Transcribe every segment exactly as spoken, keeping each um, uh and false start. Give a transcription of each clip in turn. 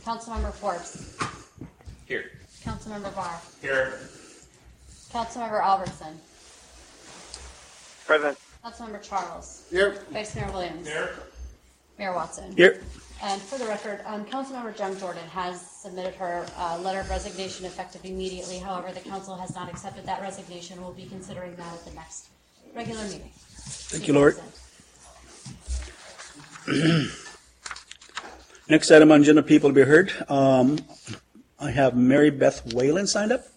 Councilmember Forbes. Here. Councilmember Barr. Here. Councilmember Albertson. Present. Councilmember Charles. Here. Vice Mayor Williams. Here. Mayor Watson. Here. And for the record, um, Councilmember Jem Jordan has submitted her uh, letter of resignation effective immediately. However, the council has not accepted that resignation. We'll be considering that at the next regular meeting. Thank you, Lord. Next item on agenda, people to be heard. Um, I have Mary Beth Whalen signed up.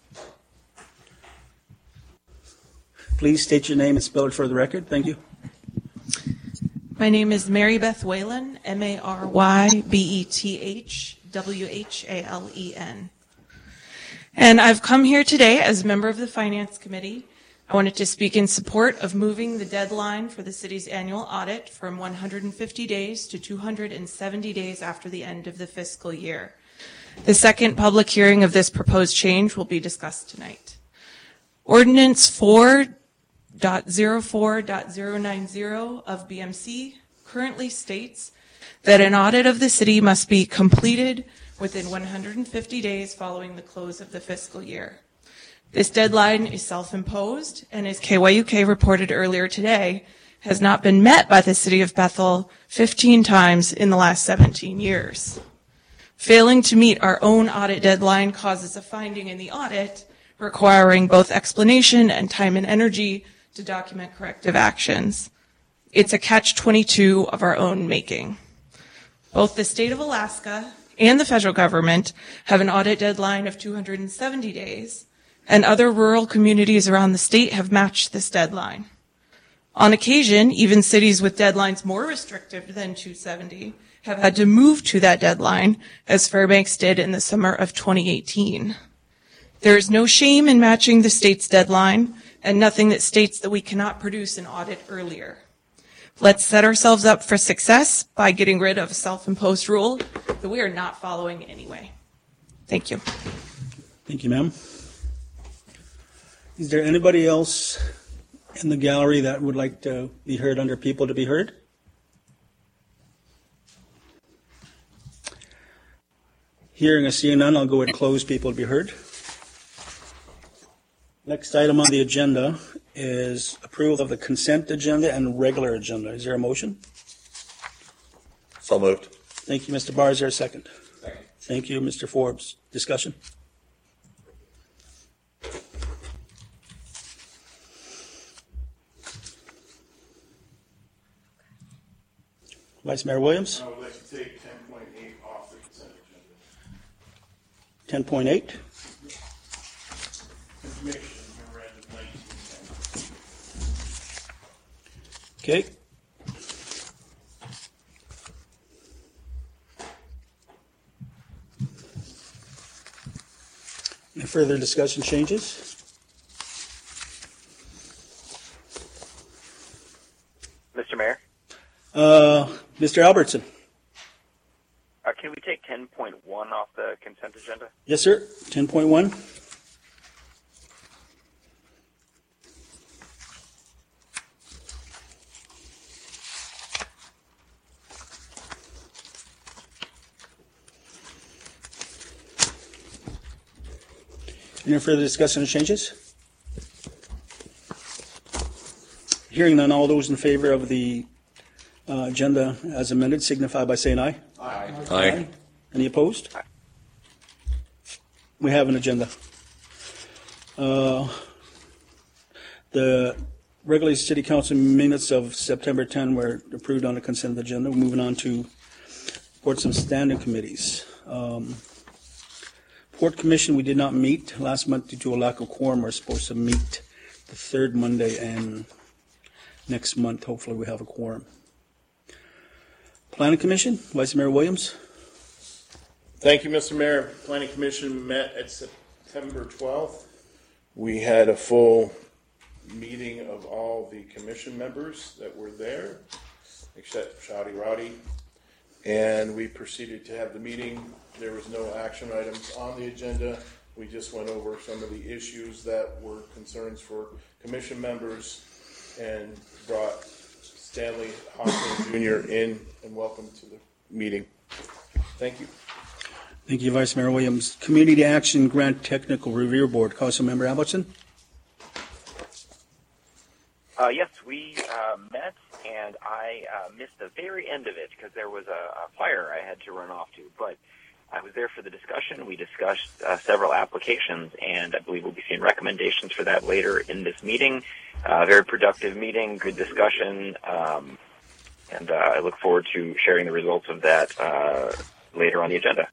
Please state your name and spell it for the record. Thank you. My name is Mary Beth Whalen, M A R Y B E T H W H A L E N. And I've come here today as a member of the Finance Committee. I wanted to speak in support of moving the deadline for the city's annual audit from one hundred fifty days to two hundred seventy days after the end of the fiscal year. The second public hearing of this proposed change will be discussed tonight. Ordinance four point oh four point oh nine oh of B M C currently states that an audit of the city must be completed within one hundred fifty days following the close of the fiscal year. This deadline is self-imposed, and as K Y U K reported earlier today, has not been met by the City of Bethel fifteen times in the last seventeen years. Failing to meet our own audit deadline causes a finding in the audit requiring both explanation and time and energy to document corrective actions. It's a catch twenty-two of our own making. Both the state of Alaska and the federal government have an audit deadline of two hundred seventy days, and other rural communities around the state have matched this deadline. On occasion, even cities with deadlines more restrictive than two hundred seventy have had to move to that deadline, as Fairbanks did in the summer of twenty eighteen. There is no shame in matching the state's deadline, and nothing that states that we cannot produce an audit earlier. Let's set ourselves up for success by getting rid of a self-imposed rule that we are not following anyway. Thank you. Thank you, ma'am. Is there anybody else in the gallery that would like to be heard under people to be heard? Hearing or seeing none, I'll go ahead and close people to be heard. Next item on the agenda is approval of the consent agenda and regular agenda. Is there a motion? So moved. Thank you, Mister Barr. Is there a second? Second. Thank you, Mister Forbes. Discussion? Vice Mayor Williams? I would like to take ten point eight off the consent agenda. ten point eight? Information memorandum nineteen ten. Okay. Any further discussion changes? Mister Mayor, Uh, Mister Albertson? uh, can we take ten point one off the consent agenda? Yes, sir. ten point one? Any further discussion or changes? Hearing none, all those in favor of the uh, agenda as amended signify by saying aye. Aye. Aye. Any opposed? We have an agenda. Uh, the regular city council minutes of September tenth were approved on the consent agenda. We're moving on to reports of standing committees. Um, Port Commission, we did not meet last month due to a lack of quorum. We're supposed to meet the third Monday, and next month, hopefully, we have a quorum. Planning Commission, Vice Mayor Williams. Thank you, Mister Mayor. Planning Commission met at September twelfth. We had a full meeting of all the commission members that were there, except Shawty Rowdy. And we proceeded to have the meeting. There was no action items on the agenda. We just went over some of the issues that were concerns for commission members and brought Stanley Hoffman Junior in and welcome to the meeting. Thank you. Thank you, Vice Mayor Williams. Community Action Grant Technical Review Board, Councilmember Albertson. Uh, yes, we uh, met, and I uh, missed the very end of it because there was a, a fire I had to run off to. But I was there for the discussion. We discussed uh, several applications, and I believe we'll be seeing recommendations for that later in this meeting. Uh, very productive meeting, good discussion, um, and uh, I look forward to sharing the results of that uh, later on the agenda.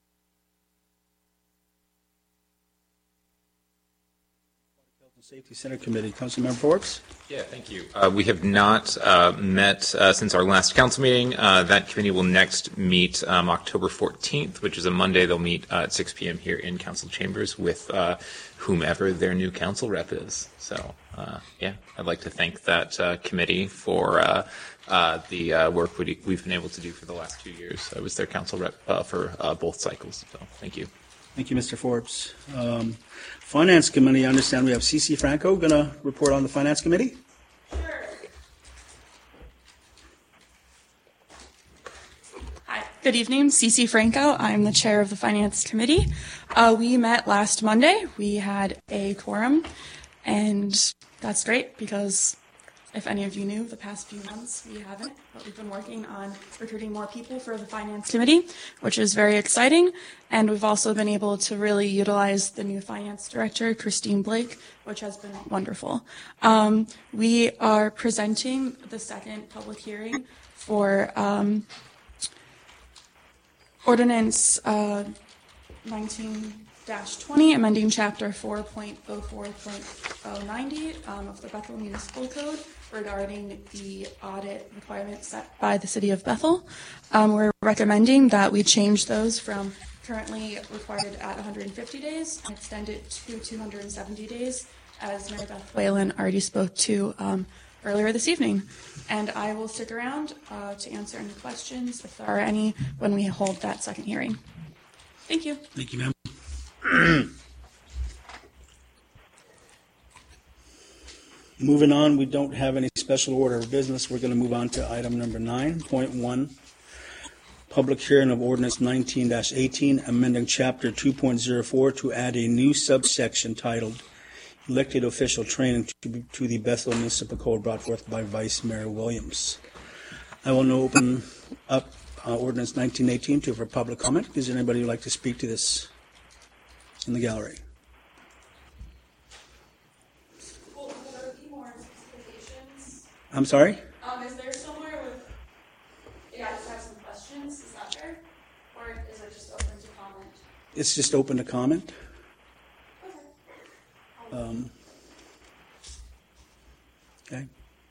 Safety Center Committee, Councilmember Forbes. Yeah, thank you. Uh, we have not uh, met uh, since our last council meeting. Uh, that committee will next meet um, October fourteenth, which is a Monday. They'll meet uh, at six p.m. here in council chambers with uh, whomever their new council rep is. So, uh, yeah, I'd like to thank that uh, committee for uh, uh, the uh, work we, we've been able to do for the last two years. I was their council rep uh, for uh, both cycles. So, thank you. Thank you, Mister Forbes. Um, Finance Committee, I understand we have C C Franco going to report on the Finance Committee. Sure. Hi, good evening. C C Franco. I'm the chair of the Finance Committee. Uh, we met last Monday. We had a quorum, and that's great because if any of you knew, the past few months we haven't, but we've been working on recruiting more people for the Finance Committee, which is very exciting. And we've also been able to really utilize the new Finance Director, Christine Blake, which has been wonderful. Um, we are presenting the second public hearing for um, Ordinance uh, nineteen dash twenty, amending Chapter four point oh four point oh ninety um, of the Bethel Municipal Code regarding the audit requirements set by the City of Bethel. Um, we're recommending that we change those from currently required at one hundred fifty days and extend it to two hundred seventy days, as Mary Beth Whalen already spoke to um, earlier this evening. And I will stick around uh, to answer any questions, if there are any, when we hold that second hearing. Thank you. Thank you, ma'am. Moving on, we don't have any special order of business. We're going to move on to item number nine point one, public hearing of ordinance nineteen dash eighteen, amending chapter two point oh four to add a new subsection titled Elected Official Training to, to the Bethel Municipal Code, brought forth by Vice Mayor Williams. I will now open up uh, ordinance nineteen eighteen to for public comment. Is there anybody who would like to speak to this in the gallery? Well, will there be more specifications? I'm sorry? Um, is there somewhere with, you guys have some questions, is that fair? Or is it just open to comment? It's just open to comment. Okay. Um, okay.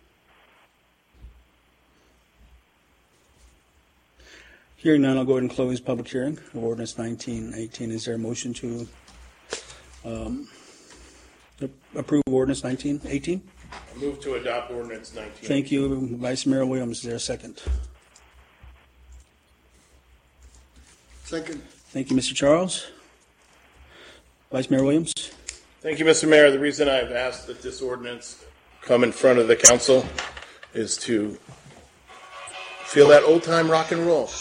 Hearing none, I'll go ahead and close public hearing of ordinance nineteen eighteen. Is there a motion to um, approve ordinance nineteen eighteen? I move to adopt ordinance nineteen. Thank you, Vice Mayor Williams. Is there a second? Second. Thank you, Mister Charles. Vice Mayor Williams. Thank you, Mister Mayor. The reason I've asked that this ordinance come in front of the council is to feel that old-time rock and roll.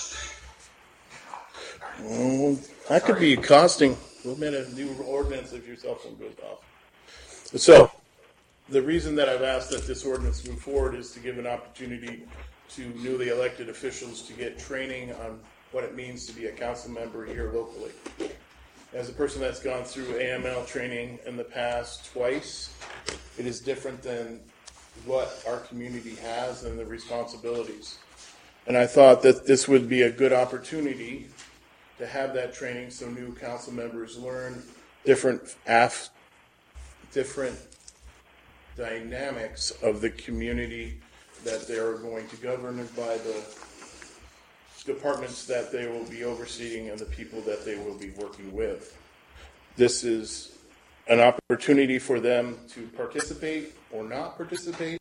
Oh, that could be costing. We'll make a new ordinance if your cell phone goes off. So, the reason that I've asked that this ordinance move forward is to give an opportunity to newly elected officials to get training on what it means to be a council member here locally. As a person that's gone through A M L training in the past twice, it is different than what our community has and the responsibilities. And I thought that this would be a good opportunity to have that training so new council members learn different af- different dynamics of the community that they are going to govern by the departments that they will be overseeing and the people that they will be working with. This is an opportunity for them to participate or not participate.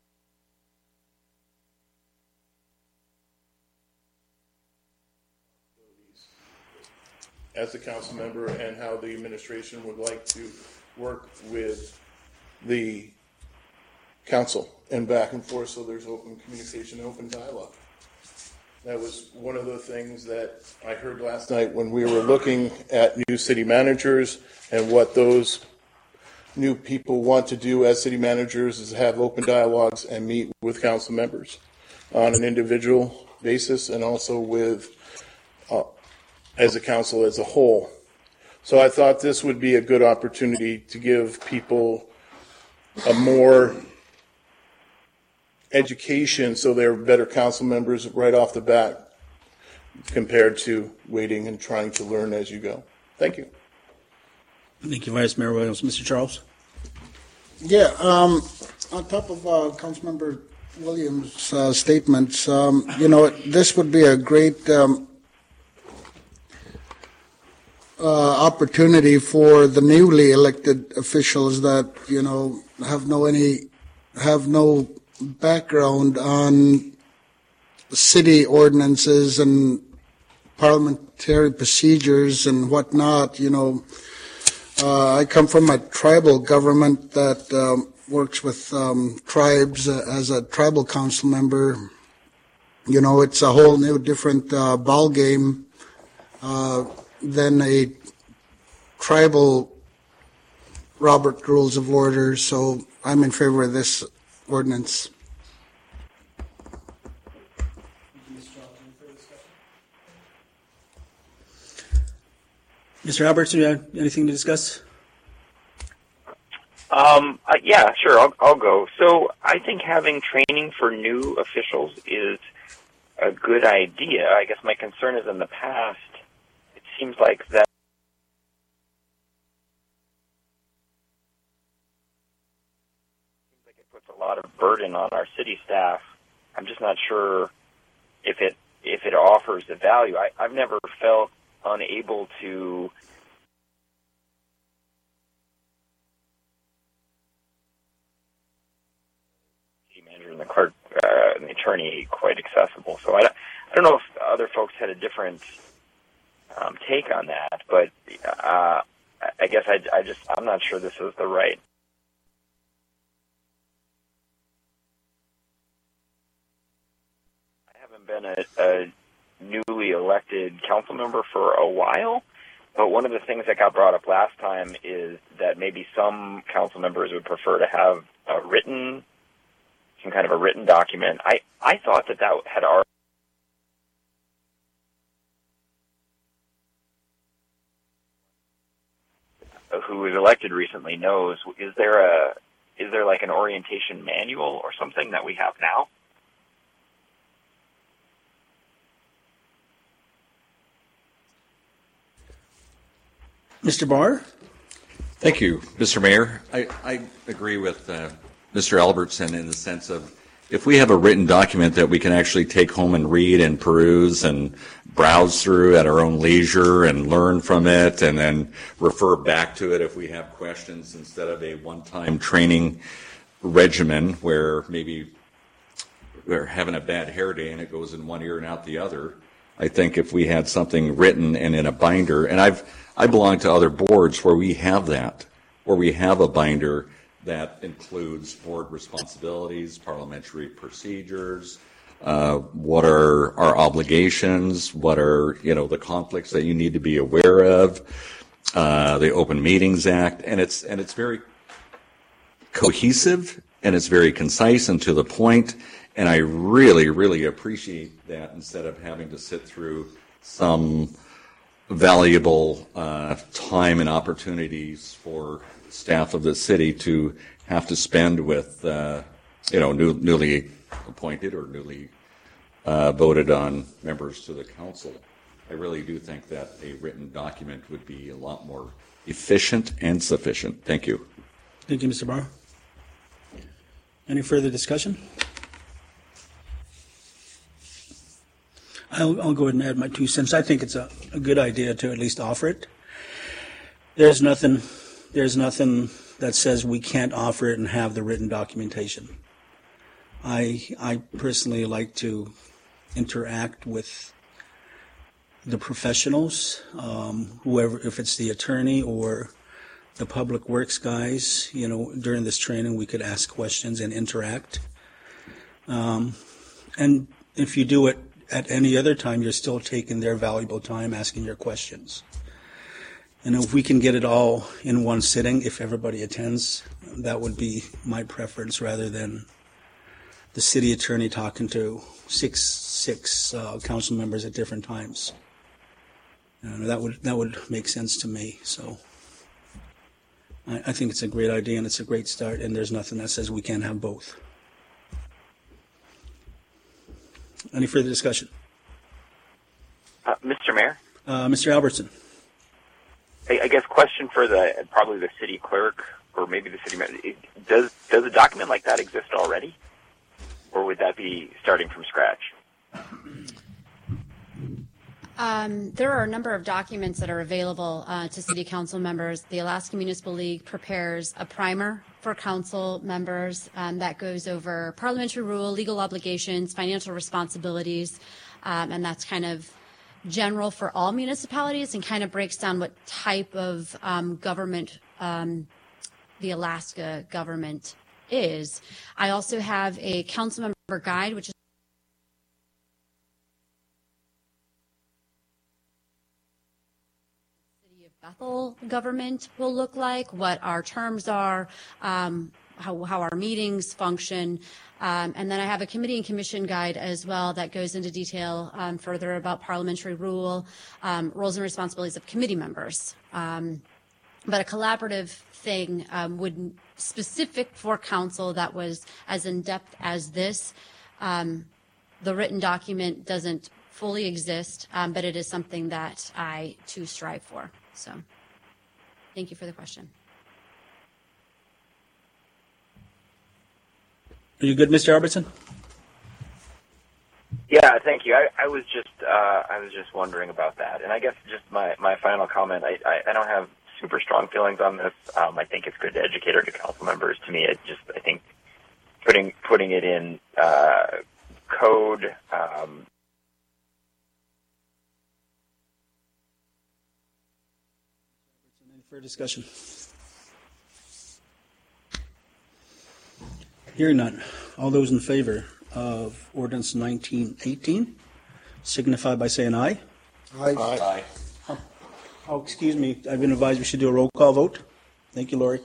As a council member, and how the administration would like to work with the council and back and forth so there's open communication, open dialogue. That was one of the things that I heard last night when we were looking at new city managers, and what those new people want to do as city managers is have open dialogues and meet with council members on an individual basis, and also with uh, as a council as a whole. So I thought this would be a good opportunity to give people a more education so they're better council members right off the bat compared to waiting and trying to learn as you go. Thank you. Thank you, Vice Mayor Williams. Mister Charles? Yeah, um, on top of uh, Councilmember Williams' uh, statements, um, you know, this would be a great um, uh, opportunity for the newly elected officials that, you know, have no any have no background on city ordinances and parliamentary procedures and whatnot. You know, uh, I come from a tribal government that um, works with um, tribes uh, as a tribal council member. You know, it's a whole new different uh, ball game uh, than a tribal Robert Rules of Order. So I'm in favor of this ordinance. Mister Alberts, do you have anything to discuss? Um, uh, yeah, sure, I'll, I'll go. So I think having training for new officials is a good idea. I guess my concern is in the past, it seems like that seems like it puts a lot of burden on our city staff. I'm just not sure if it if it offers the value. I, I've never felt unable to city manager and the clerk uh, and the attorney quite accessible. So I, I don't know if other folks had a different um, take on that, but uh, I guess I, I just I'm not sure this is the right. I haven't been a, a newly elected council member for a while, but one of the things that got brought up last time is that maybe some council members would prefer to have a written, some kind of a written document. I, I thought that that had already who was elected recently knows. Is there a is there like an orientation manual or something that we have now? Mister Barr? Thank you, Mister Mayor. I, I agree with uh, Mister Albertson in the sense of if we have a written document that we can actually take home and read and peruse and browse through at our own leisure and learn from it and then refer back to it if we have questions instead of a one-time training regimen where maybe we're having a bad hair day and it goes in one ear and out the other. I think if we had something written and in a binder, and I've I belong to other boards where we have that, where we have a binder that includes board responsibilities, parliamentary procedures, uh, what are our obligations, what are, you know, the conflicts that you need to be aware of, uh, the Open Meetings Act, and it's and it's very cohesive and it's very concise and to the point, and I really, really appreciate that instead of having to sit through some valuable uh, time and opportunities for staff of the city to have to spend with, uh, you know, new, newly appointed or newly uh, voted on members to the council. I really do think that a written document would be a lot more efficient and sufficient. Thank you. Thank you, Mister Barr. Any further discussion? I'll, I'll go ahead and add my two cents. I think it's a, a good idea to at least offer it. There's nothing, there's nothing that says we can't offer it and have the written documentation. I, I personally like to interact with the professionals, um, whoever, if it's the attorney or the public works guys. You know, during this training, we could ask questions and interact. Um, and if you do it at any other time, you're still taking their valuable time asking your questions. And if we can get it all in one sitting, if everybody attends, that would be my preference rather than the city attorney talking to six six uh, council members at different times. Uh, that would that would make sense to me. So I, I think it's a great idea and it's a great start. And there's nothing that says we can't have both. Any further discussion? Uh, Mister Mayor, uh, Mister Albertson. I, I guess question for the probably the city clerk or maybe the city manager. Does does a document like that exist already, or would that be starting from scratch? Um, there are a number of documents that are available uh, to city council members. The Alaska Municipal League prepares a primer for council members um, that goes over parliamentary rule, legal obligations, financial responsibilities, um, and that's kind of general for all municipalities and kind of breaks down what type of um, government um, the Alaska government is. I also have a council member guide, which is Bethel government will look like, what our terms are, um, how, how our meetings function. Um, and then I have a committee and commission guide as well that goes into detail um, further about parliamentary rule, um, roles and responsibilities of committee members. Um, but a collaborative thing um, would specific for council that was as in-depth as this. Um, the written document doesn't fully exist, um, but it is something that I too strive for. So, thank you for the question. Are you good, Mister Albertson? Yeah, thank you. I, I was just uh, I was just wondering about that, and I guess just my, my final comment. I, I, I don't have super strong feelings on this. Um, I think it's good to educate our council members. To me, it just I think putting putting it in uh, code. Um, For discussion. Hearing none. All those in favor of ordinance nineteen eighteen signify by saying aye. Aye. Aye. Oh, oh, excuse me. I've been advised we should do a roll call vote. Thank you, Lori.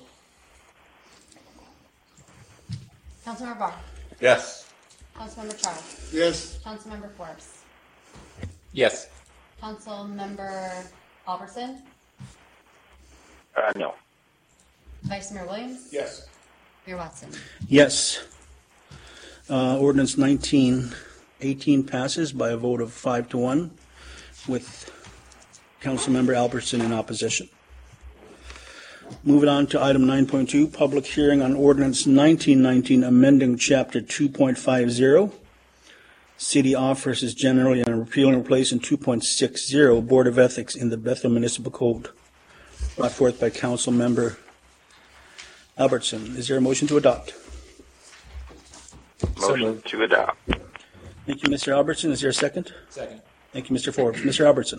Councilmember Barr. Yes. Councilmember Charles. Yes. Councilmember Forbes. Yes. Councilmember Albertson. uh, no. Vice Mayor Williams. Yes. Mayor Watson. Yes. Uh, ordinance nineteen eighteen passes by a vote of five to one with Councilmember Albertson in opposition. Moving on to item nine point two, public hearing on ordinance nineteen nineteen amending chapter two point five zero, city offices generally, and repealing and replacing two point six zero, Board of Ethics in the Bethel Municipal Code, brought forth by Councilmember Albertson. Is there a motion to adopt? Motion to adopt. Thank you, Mister Albertson. Is there a second? Second. Thank you, Mister Forbes. Mister Albertson.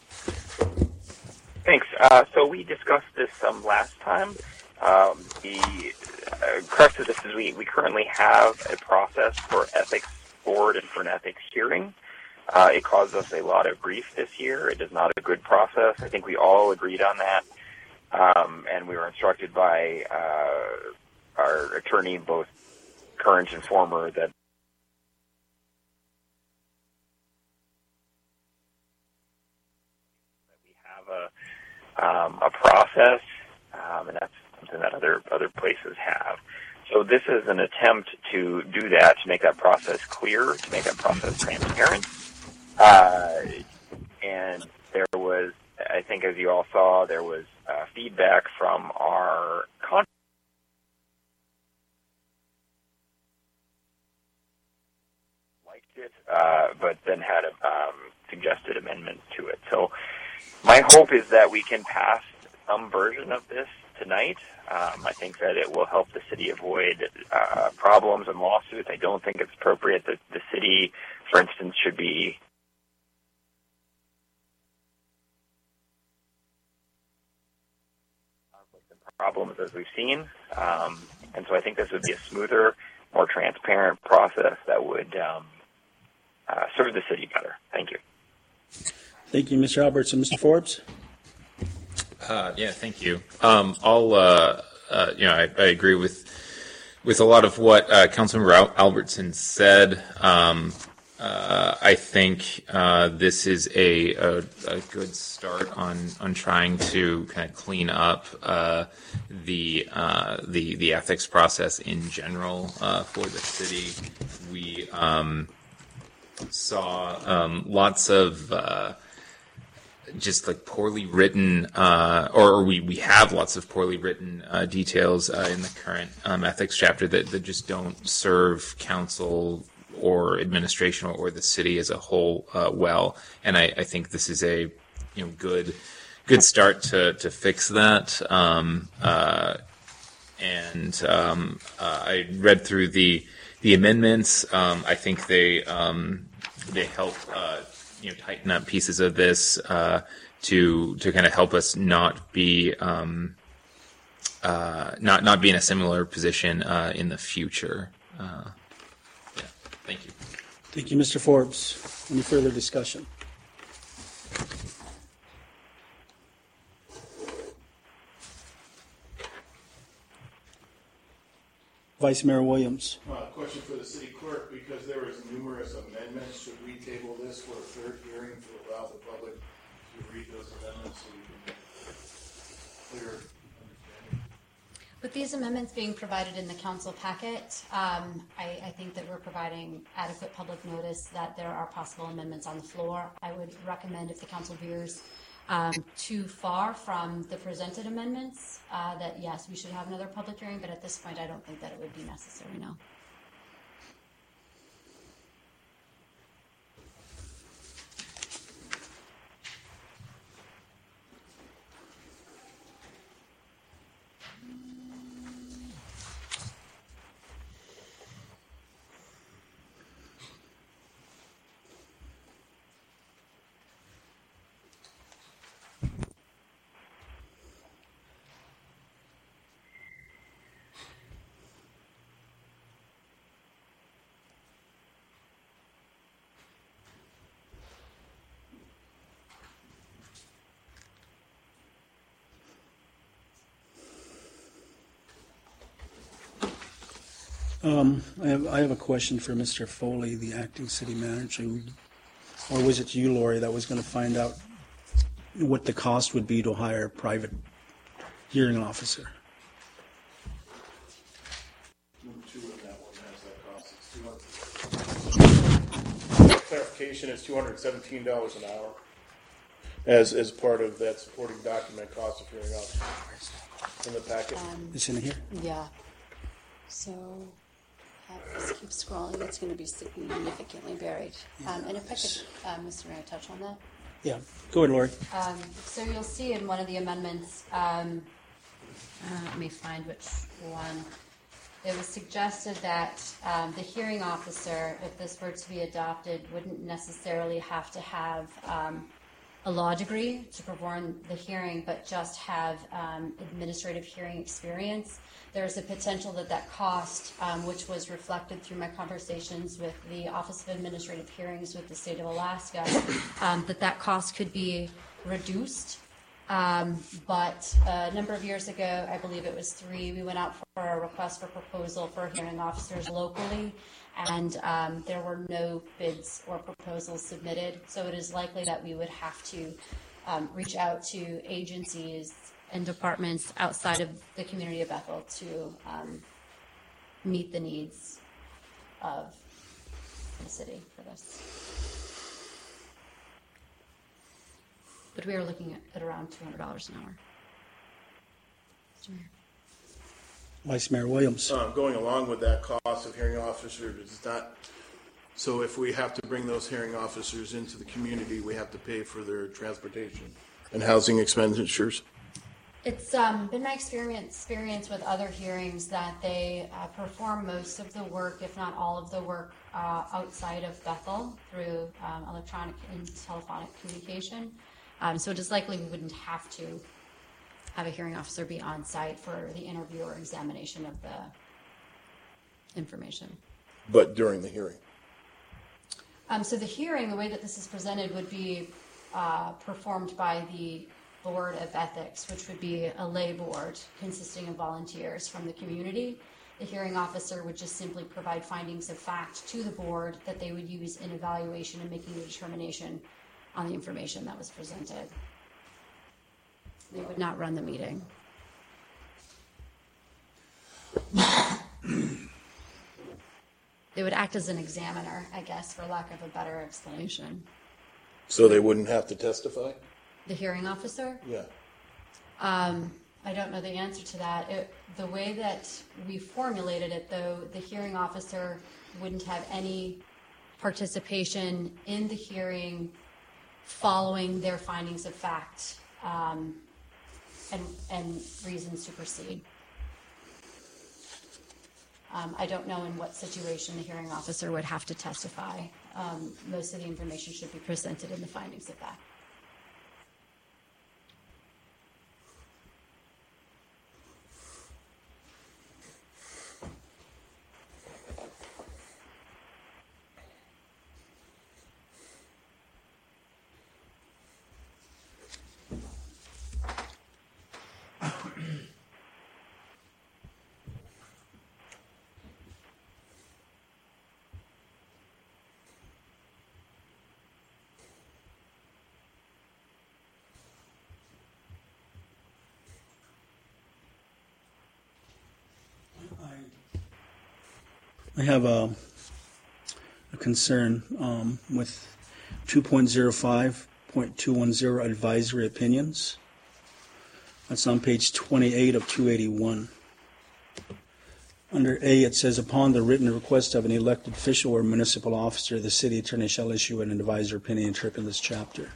Thanks. Uh, so we discussed this some last time. Um, the uh, crux of this is we, we currently have a process for ethics board and for an ethics hearing. Uh, it caused us a lot of grief this year. It is not a good process. I think we all agreed on that. Um, and we were instructed by uh, our attorney, both current and former, that we have a Um, a process, um, and that's something that other other places have. So this is an attempt to do that, to make that process clear, to make that process transparent. Uh, and there was, I think as you all saw, there was uh, feedback from our con- liked it, uh, but then had um, suggested amendments to it. So my hope is that we can pass some version of this tonight. Um, I think that it will help the city avoid uh, problems and lawsuits. I don't think it's appropriate that the city, for instance, should be problems as we've seen. Um, and so I think this would be a smoother, more transparent process that would um, uh, serve the city better. Thank you. Thank you, Mister Albertson. Mister Forbes? Uh, yeah, thank you. Um, I'll, uh, uh, you know, I, I agree with with a lot of what uh, Councilmember Al- Albertson said. Um, uh, I think uh, this is a, a a good start on on trying to kind of clean up uh, the uh, the the ethics process in general uh, for the city. We um, saw um, lots of uh, just like poorly written, uh, or, or we, we have lots of poorly written uh, details uh, in the current um, ethics chapter that, that just don't serve council or administration or the city as a whole uh, well. And I, I think this is a you know good good start to to fix that. Um, uh, and um, uh, I read through the the amendments. Um, I think they um, they help. Uh, you know, tighten up pieces of this uh, to to kind of help us not be um, uh, not not be in a similar position uh, in the future. Uh, yeah, thank you. Thank you, Mister Forbes. Any further discussion? Vice Mayor Williams. Uh, question for the city clerk, because there was numerous amendments, should we table this for a third hearing to allow the public to read those amendments so we can get clear understanding? With these amendments being provided in the council packet, um, I, I think that we're providing adequate public notice that there are possible amendments on the floor. I would recommend if the council veers um, too far from the presented amendments, uh, that yes, we should have another public hearing, but at this point, I don't think that it would be necessary, no. Um, I have, I have a question for Mister Foley, the acting city manager. Or was it you, Lori, that was going to find out what the cost would be to hire a private hearing officer? Two of that one has that cost. It's two hundred. Clarification, it's two hundred seventeen dollars an hour as as part of that supporting document cost of hearing officer in the packet. Um, It's in here? Yeah. So, have, just keep scrolling. It's going to be significantly buried. Um, and if I could, uh, Mister Mayor, touch on that. Yeah. Go ahead, Lori. Um, so you'll see in one of the amendments, um, uh, let me find which one. It was suggested that um, the hearing officer, if this were to be adopted, wouldn't necessarily have to have um, a law degree to perform the hearing, but just have um, administrative hearing experience. There's a potential that that cost, um, which was reflected through my conversations with the Office of Administrative Hearings with the state of Alaska, um, that that cost could be reduced. Um, but a number of years ago, I believe it was three, we went out for a request for proposal for hearing officers locally, and um, there were no bids or proposals submitted. So it is likely that we would have to um, reach out to agencies and departments outside of the community of Bethel to um, meet the needs of the city for this. But we are looking at, at around two hundred dollars an hour. Mister Mayor. Vice Mayor Williams. Uh, going along with that cost of hearing officers, is not, so if we have to bring those hearing officers into the community, we have to pay for their transportation and housing expenditures? It's um, been my experience experience with other hearings that they uh, perform most of the work, if not all of the work, uh, outside of Bethel through um, electronic and telephonic communication. Um, so it is likely we wouldn't have to have a hearing officer be on site for the interview or examination of the information. But during the hearing? Um, so the hearing, the way that this is presented, would be uh, performed by the Board of Ethics, which would be a lay board consisting of volunteers from the community. The hearing officer would just simply provide findings of fact to the board that they would use in evaluation and making a determination on the information that was presented. They would not run the meeting. They would act as an examiner, I guess, for lack of a better explanation. So they wouldn't have to testify? The hearing officer? Yeah. Um, I don't know the answer to that. It, the way that we formulated it, though, the hearing officer wouldn't have any participation in the hearing following their findings of fact um, and, and reasons to proceed. Um, I don't know in what situation the hearing officer would have to testify. Um, most of the information should be presented in the findings of fact. I have a, a concern um, with two point oh five point two ten advisory opinions. That's on page twenty-eight of two eighty-one. Under A, it says, upon the written request of an elected official or municipal officer, the city attorney shall issue an advisory opinion interpreting this chapter.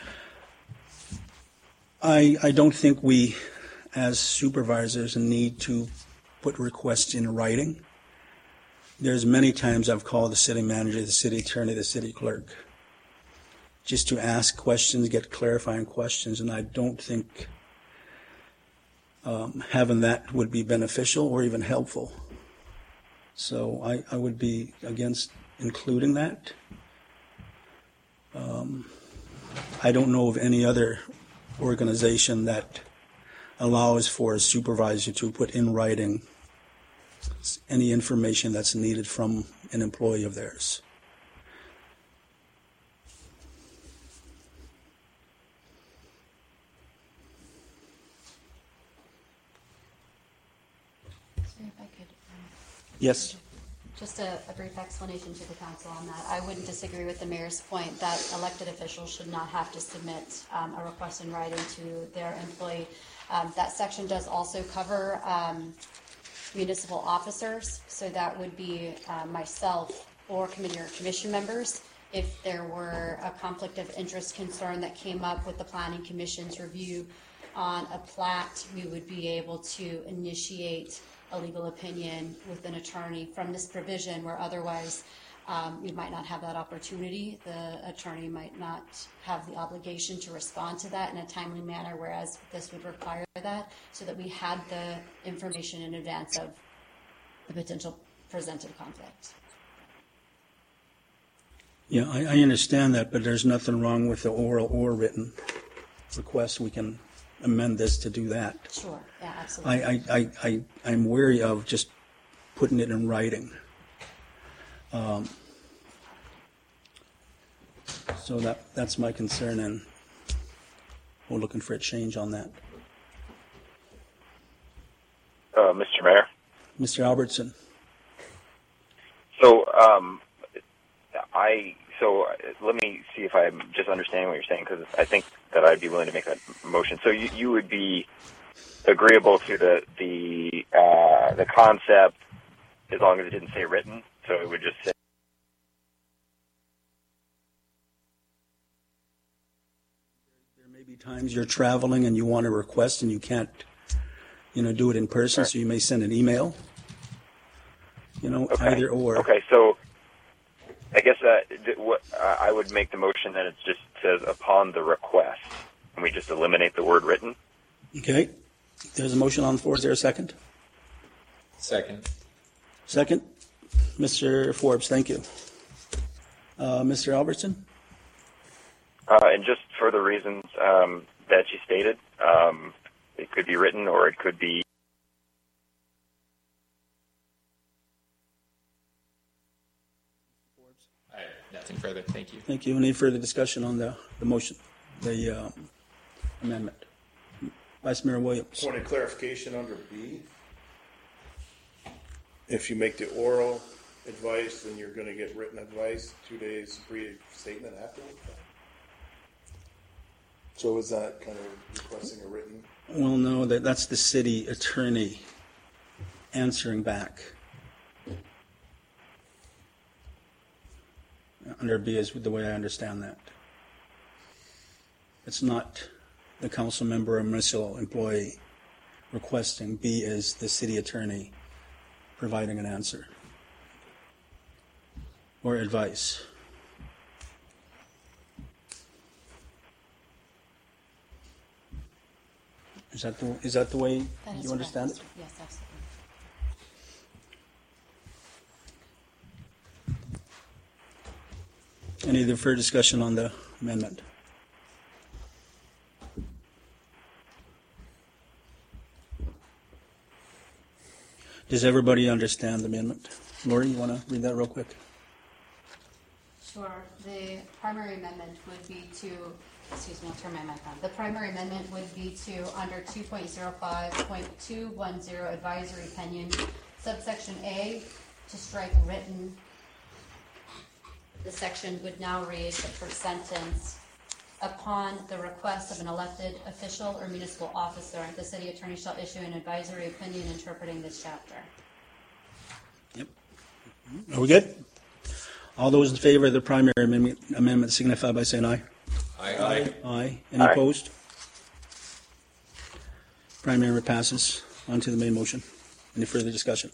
I, I don't think we, as supervisors, need to put requests in writing. There's many times I've called the city manager, the city attorney, the city clerk, just to ask questions, get clarifying questions, and I don't think um, having that would be beneficial or even helpful. So I, I would be against including that. Um, I don't know of any other organization that allows for a supervisor to put in writing any information that's needed from an employee of theirs. Sorry if I could. Um, Yes. Just a, a brief explanation to the council on that. I wouldn't disagree with the mayor's point that elected officials should not have to submit um, a request in writing to their employee. Um, that section does also cover um, municipal officers, so that would be uh, myself or committee or commission members. If there were a conflict of interest concern that came up with the planning commission's review on a plat, we would be able to initiate a legal opinion with an attorney from this provision, where otherwise um, we might not have that opportunity. The attorney might not have the obligation to respond to that in a timely manner, whereas this would require that, so that we had the information in advance of the potential presented conflict. Yeah, I, I understand that, but there's nothing wrong with the oral or written request. We can amend this to do that. Sure, yeah, absolutely. I, I, I, I, I'm wary of just putting it in writing. Um, so that that's my concern, and we're looking for a change on that. Uh, Mister Mayor. Mister Albertson. So, um, I so uh, let me see if I'm just understanding what you're saying, because I think that I'd be willing to make that motion. So you, you would be agreeable to the the uh, the concept as long as it didn't say written. So it would just say. There may be times you're traveling and you want to request and you can't, you know, do it in person. Sure. So you may send an email. You know, okay. Either or. Okay, so I guess uh, th- what uh, I would make the motion that it just says upon the request, and we just eliminate the word written. Okay. There's a motion on the floor. Is there a second? Second. Second. Mister Forbes, thank you. Uh, Mister Albertson? Uh, and just for the reasons um, that you stated, um, it could be written or it could be. I have nothing further. Thank you. Thank you. Any further discussion on the, the motion, the um, amendment? Vice Mayor Williams. Point of clarification under B. If you make the oral advice, then you're going to get written advice, two days brief statement afterward. So is that kind of requesting a written? Well, no, that, that's the city attorney answering back. Under B is the way I understand that. It's not the council member or municipal employee requesting. B is the city attorney providing an answer or advice. Is that the, is that the way That is you understand it? correct. Yes, absolutely. Any other further discussion on the amendment? Does everybody understand the amendment? Lori, you want to read that real quick? Sure. The primary amendment would be to, excuse me, I'll turn my mic on. The primary amendment would be to, under two point oh five point two one oh advisory opinion, subsection A, to strike written. The section would now read the first sentence. Upon the request of an elected official or municipal officer, the city attorney shall issue an advisory opinion interpreting this chapter. Yep. Are we good? All those in favor of the primary amendment, amendment signify by saying aye. Aye. Aye. Aye. Any Aye. opposed? Primary passes. On to the main motion. Any further discussion?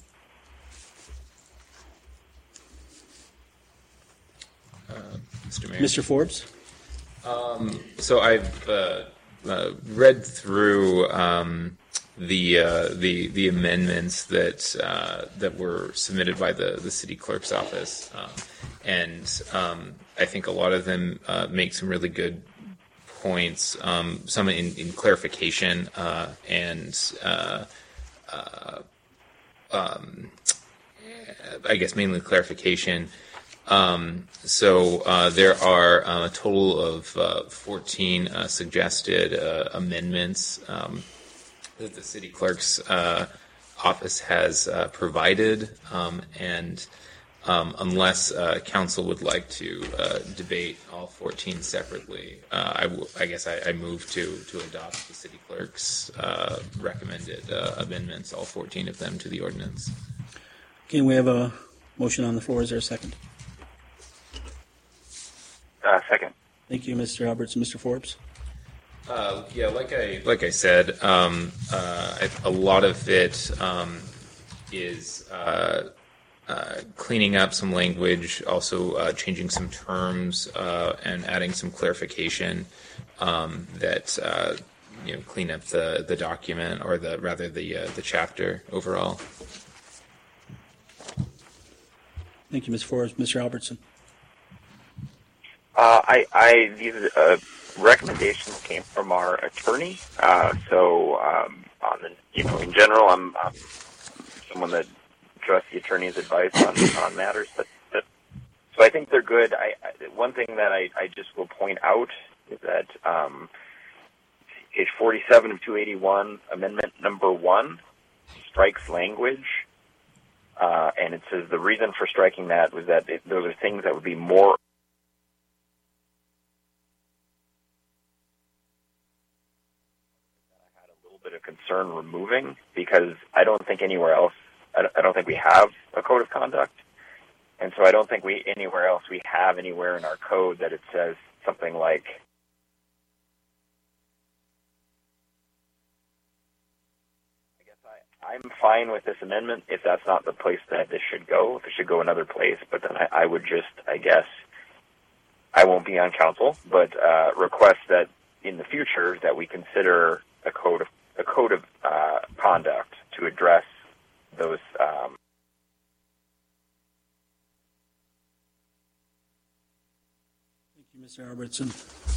Mister Mayor. Mister Forbes? So I've uh, uh, read through um, the uh, the the amendments that uh, that were submitted by the the city clerk's office, um, and um, I think a lot of them uh, make some really good points. Um, some in, in clarification uh, and uh, uh, um, I guess mainly clarification. Um, so uh, there are uh, a total of uh, fourteen uh, suggested uh, amendments um, that the city clerk's uh, office has uh, provided, um, and um, unless uh, council would like to uh, debate all fourteen separately, uh, I, w- I guess I, I move to to adopt the city clerk's uh, recommended uh, amendments, all fourteen of them, to the ordinance. Okay, we have a motion on the floor. Is there a second? Uh, second. Thank you, Mister Alberts and Mister Forbes. Uh, yeah, like I like I said, um, uh, I, a lot of it um, is uh, uh, cleaning up some language, also uh, changing some terms, uh, and adding some clarification um, that uh, you know clean up the, the document, or the rather the uh, the chapter overall. Thank you, Mister Forbes. Mister Albertson. Uh, I, I these uh, recommendations came from our attorney. Uh, so, um, on the, you know, in general, I'm, I'm someone that trusts the attorney's advice on, on matters. But, but so I think they're good. I, I one thing that I, I just will point out is that um, page forty-seven of two eighty-one, amendment number one, strikes language. Uh, and it says the reason for striking that was that it, those are things that would be more of concern removing, because I don't think anywhere else, I don't think we have a code of conduct, and so I don't think we anywhere else we have anywhere in our code that it says something like I guess I, I'm fine with this amendment if that's not the place that this should go. If it should go another place, but then I, I would just, I guess, I won't be on council, but uh, request that in the future that we consider a code of a code of uh, conduct to address those um, Mister Albertson.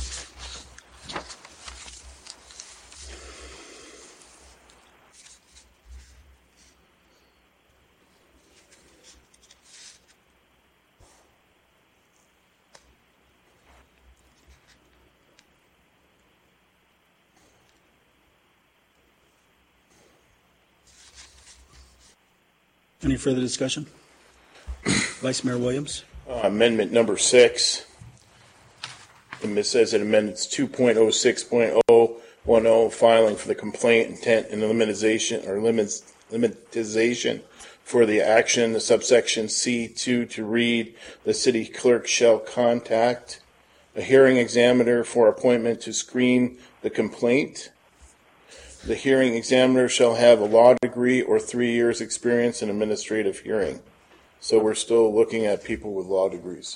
Any further discussion? Vice Mayor Williams. Uh, amendment number six. And it says that amendments two point oh six point oh ten filing for the complaint intent and elimination or limits limitization for the action, the subsection C two to read the city clerk shall contact a hearing examiner for appointment to screen the complaint. The hearing examiner shall have a law degree or three years experience in administrative hearing. So we're still looking at people with law degrees.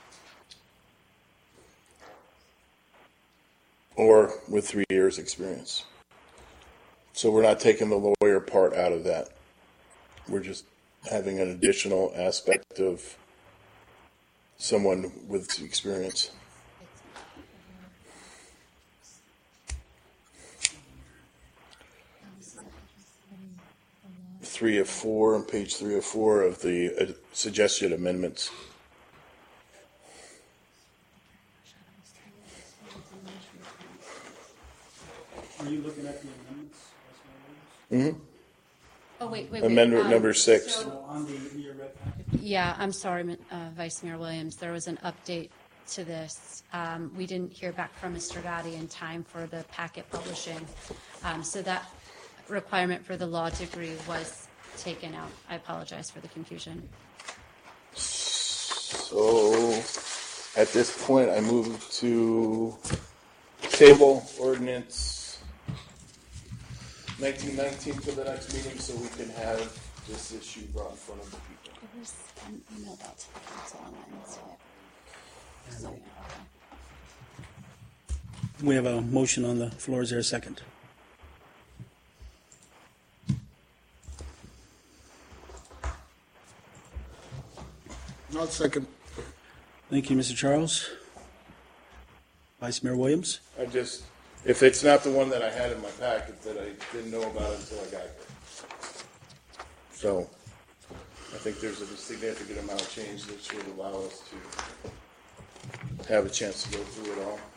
Or with three years experience. So we're not taking the lawyer part out of that. We're just having an additional aspect of someone with experience. Three of four, on page three of four of the uh, suggested amendments. Are you looking at the amendments? Mm-hmm. Oh, wait, wait, wait. Amendment Um, number six. so- On the, your red packet? Yeah, I'm sorry, uh, Vice Mayor Williams. There was an update to this. Um, we didn't hear back from Mister Gotti in time for the packet publishing. Um, so that requirement for the law degree was taken out. I apologize for the confusion. So at this point, I move to table ordinance nineteen nineteen for the next meeting so we can have this issue brought in front of the people. It was um, emailed out to the council online, so so, okay. We have a motion on the floor. Is there a second? I'll second. Thank you, Mister Charles. Vice Mayor Williams. I just, if it's not the one that I had in my packet that I didn't know about until I got here. So I think there's a significant amount of change that should allow us to have a chance to go through it all.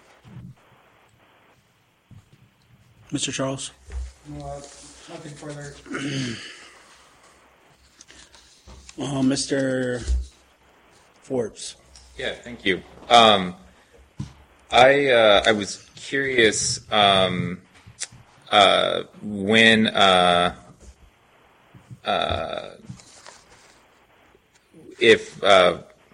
Mister Charles. No, uh, nothing further. Uh, Mister Forbes. Yeah, thank you. Um, I uh, I was curious um, uh, when uh, uh, if uh,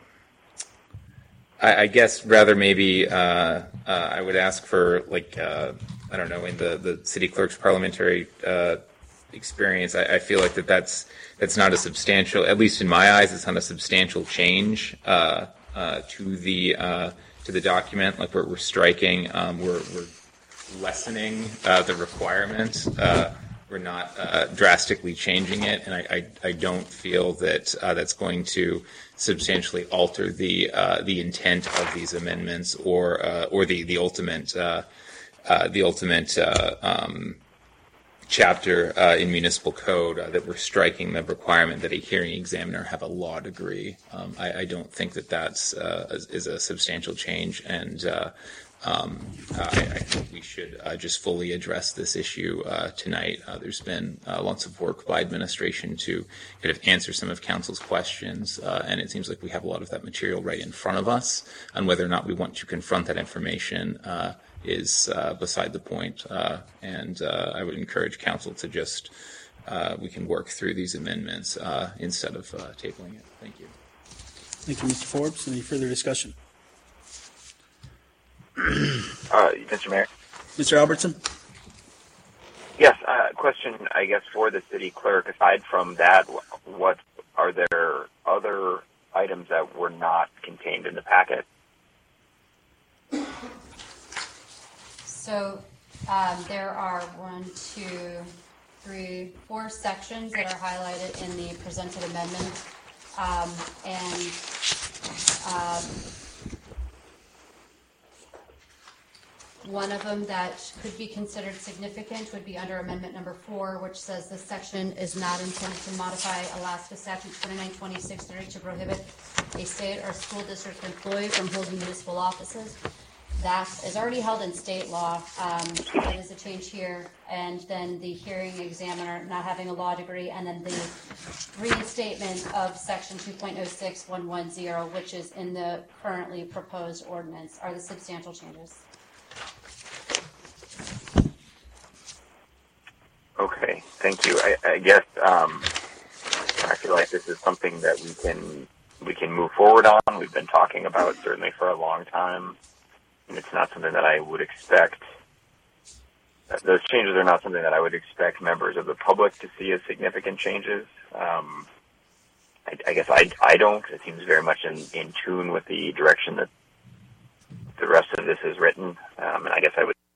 I, I guess rather maybe uh, uh, I would ask for like uh, I don't know in the, the city clerk's parliamentary uh, experience. I, I feel like that that's that's not a substantial, at least in my eyes, it's not a substantial change uh, uh, to the uh, to the document. Like we're, we're striking, um, we're, we're lessening uh, the requirement. Uh, we're not uh, drastically changing it, and I, I, I don't feel that uh, that's going to substantially alter the uh, the intent of these amendments or uh, or the the ultimate uh, uh, the ultimate. Uh, um, chapter uh, in municipal code uh, that we're striking the requirement that a hearing examiner have a law degree. Um, I, I don't think that that's uh, is, is a substantial change, and uh, um, I, I think we should uh, just fully address this issue uh, tonight. Uh, there's been uh, lots of work by administration to kind of answer some of council's questions, uh, and it seems like we have a lot of that material right in front of us, and whether or not we want to confront that information uh, is uh, beside the point, uh, and uh, I would encourage council to just, uh, we can work through these amendments uh, instead of uh, tabling it. Thank you. Thank you, Mister Forbes. Any further discussion? Uh, Mister Mayor? Mister Albertson? Yes, uh, question, I guess, for the city clerk. Aside from that, what are there other items that were not contained in the packet? So um, there are one, two, three, four sections that are highlighted in the presented amendment. Um, and um, One of them that could be considered significant would be under amendment number four, which says this section is not intended to modify Alaska Statute twenty-nine twenty-six thirty to prohibit a state or school district employee from holding municipal offices. That is already held in state law. Um, that is a change here. And then the hearing examiner not having a law degree, and then the reinstatement of section two point oh six one one zero, which is in the currently proposed ordinance, are the substantial changes. Okay, thank you. I, I guess um, I feel like this is something that we can we can move forward on. We've been talking about certainly for a long time. And it's not something that I would expect. Those changes are not something that I would expect members of the public to see as significant changes. Um, I, I guess I, I don't, because it seems very much in, in tune with the direction that the rest of this is written. Um, and I guess I would.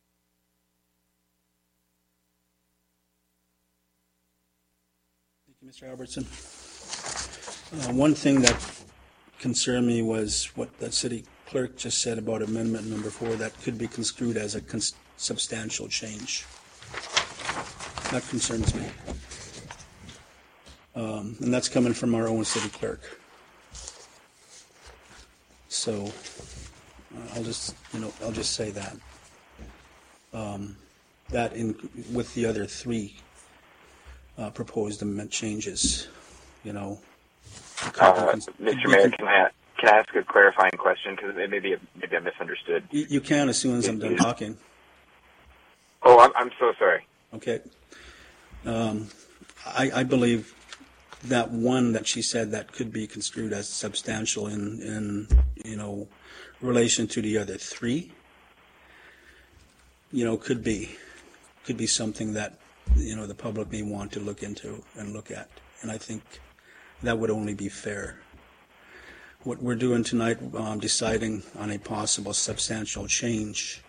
Thank you, Mister Albertson. Uh, one thing that concerned me was what the city clerk just said about amendment number four, that could be construed as a cons- substantial change. That concerns me. Um, and that's coming from our own city clerk. So uh, I'll just, you know, I'll just say that. Um, that in with the other three uh, proposed amendment changes, you know. Uh, Mister Mayor, can I can I ask a clarifying question, because maybe maybe I misunderstood. You, you can as soon as I'm done talking. Oh, I'm I'm so sorry. Okay. Um, I, I believe that one that she said that could be construed as substantial in, in you know, relation to the other three, you know, could be could be something that, you know, the public may want to look into and look at. And I think that would only be fair. What we're doing tonight, um, deciding on a possible substantial change,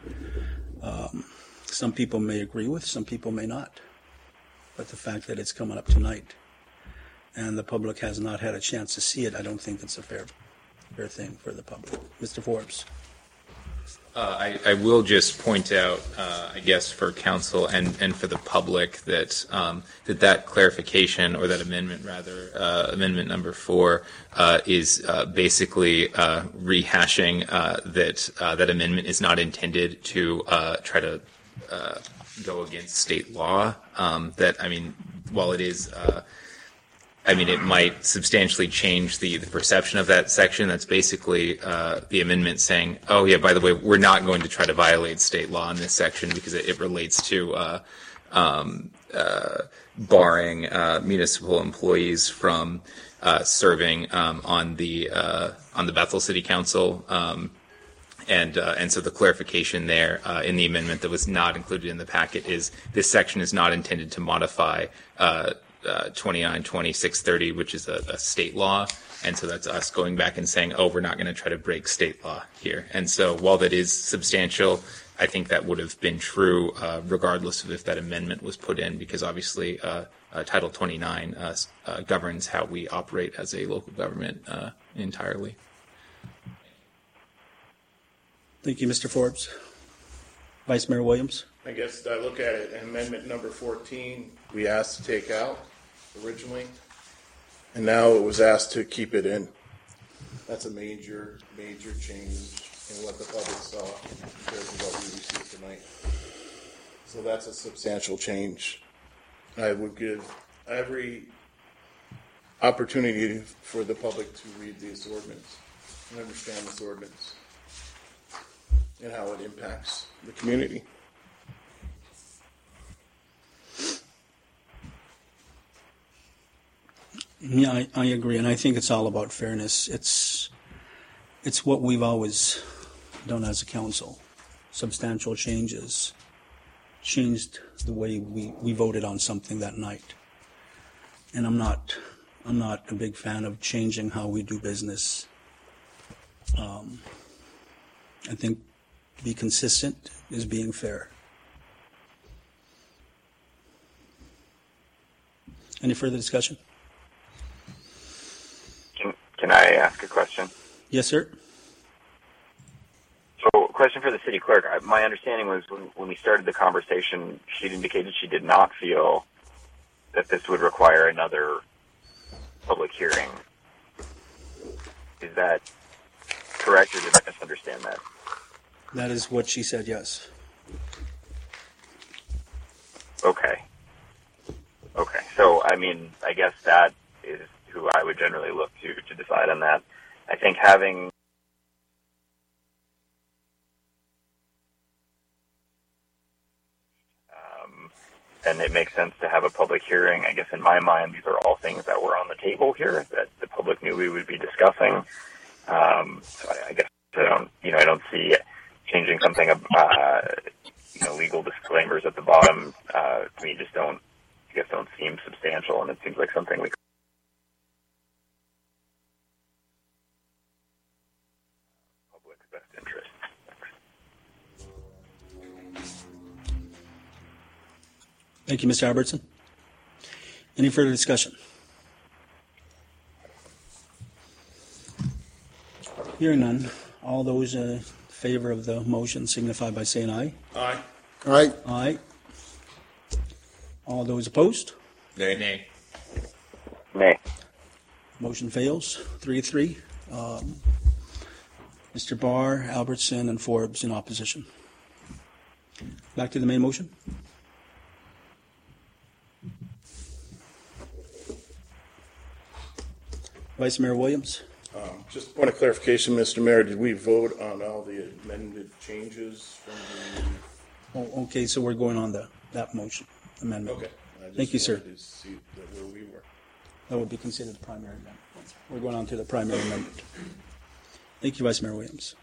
um, some people may agree with, some people may not. But the fact that it's coming up tonight and the public has not had a chance to see it, I don't think it's a fair fair thing for the public. Mister Forbes. Uh, I, I will just point out, uh, I guess, for council and, and for the public that um, that that clarification, or that amendment rather, uh, amendment number four, uh, is uh, basically uh, rehashing uh, that uh, that amendment is not intended to uh, try to uh, go against state law. Um, that I mean, while it is. Uh, I mean, it might substantially change the, the perception of that section. That's basically uh, the amendment saying, oh, yeah, by the way, we're not going to try to violate state law in this section because it, it relates to uh, um, uh, barring uh, municipal employees from uh, serving um, on the uh, on the Bethel City Council. Um, and uh, and so the clarification there uh, in the amendment that was not included in the packet is this section is not intended to modify uh, Uh, twenty-nine twenty-six thirty, which is a, a state law, and so that's us going back and saying, oh, we're not going to try to break state law here. And so while that is substantial, I think that would have been true uh, regardless of if that amendment was put in, because obviously uh, uh, Title twenty-nine uh, uh, governs how we operate as a local government uh, entirely. Thank you, Mister Forbes. Vice Mayor Williams. I guess I look at it, amendment number fourteen, we asked to take out originally, and now it was asked to keep it in. That's a major, major change in what the public saw compared to what we received tonight. So that's a substantial change. I would give every opportunity for the public to read this ordinance and understand this ordinance and how it impacts the community. Yeah, I, I agree, and I think it's all about fairness. It's it's what we've always done as a council. Substantial changes changed the way we, we voted on something that night. And I'm not I'm not a big fan of changing how we do business. Um, I think to be consistent is being fair. Any further discussion? Can, can I ask a question? Yes, sir. So, question for the city clerk. I- My understanding was when, when we started the conversation, she'd indicated she did not feel that this would require another public hearing. Is that correct, or did I misunderstand that? That is what she said, yes. Okay. Okay. So, I mean, I guess that is who I would generally look to to decide on that. I think having um, and it makes sense to have a public hearing. I guess in my mind, these are all things that were on the table here that the public knew we would be discussing. Um, so I, I guess I don't, you know, I don't see changing something, uh, you know, legal disclaimers at the bottom. Uh, to me, just don't, I guess, don't seem substantial, and it seems like something we. Public's best interest. Thank you, Mister Albertson. Any further discussion? Hearing none, all those in favor of the motion signify by saying aye. Aye. All right, Aye. All those opposed? Nay. Nay. Nay. Motion fails, three to three. Um, Mister Barr, Albertson, and Forbes in opposition. Back to the main motion. Vice Mayor Williams. Um, Just a point of clarification, Mister Mayor, did we vote on all the amended changes from Oh, okay, so we're going on the, that motion the, amendment. okay. I just Thank you, sir. wanted to see that where we were. That would be considered the primary amendment. We're going on to the primary amendment. Thank you, Vice Mayor Williams.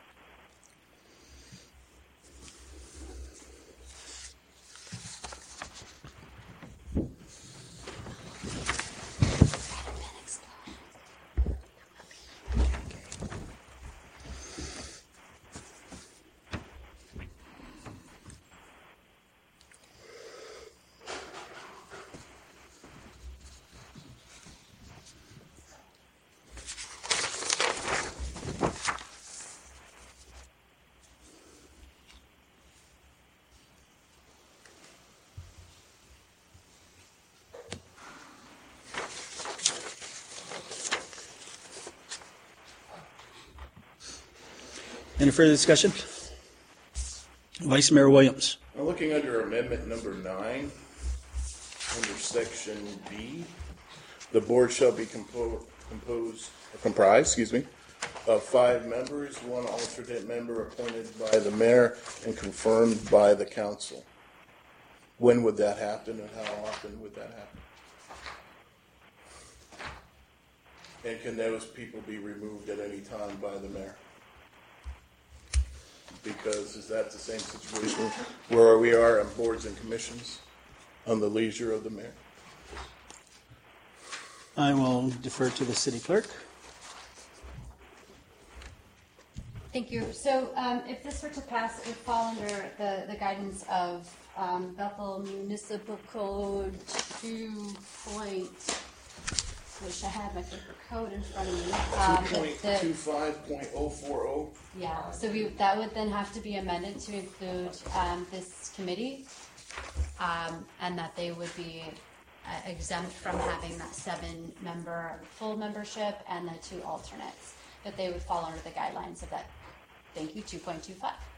Any further discussion? Vice Mayor Williams. I'm looking under amendment number nine, under section B. The board shall be compo- composed, or comprised, excuse me, of five members, one alternate member appointed by the mayor and confirmed by the council. When would that happen, and how often would that happen? And can those people be removed at any time by the mayor? Because is that the same situation where we are on boards and commissions, on the leisure of the mayor? I will defer to the city clerk. Thank you. So um, if this were to pass, it would fall under the, the guidance of um, Bethel Municipal Code two point, wish I had my paper code in front of me. Um, Two point the- two five point oh four oh. Yeah, so we, that would then have to be amended to include um, this committee, um, and that they would be uh, exempt from having that seven-member full membership and the two alternates, that they would fall under the guidelines of that, thank you, two point two five.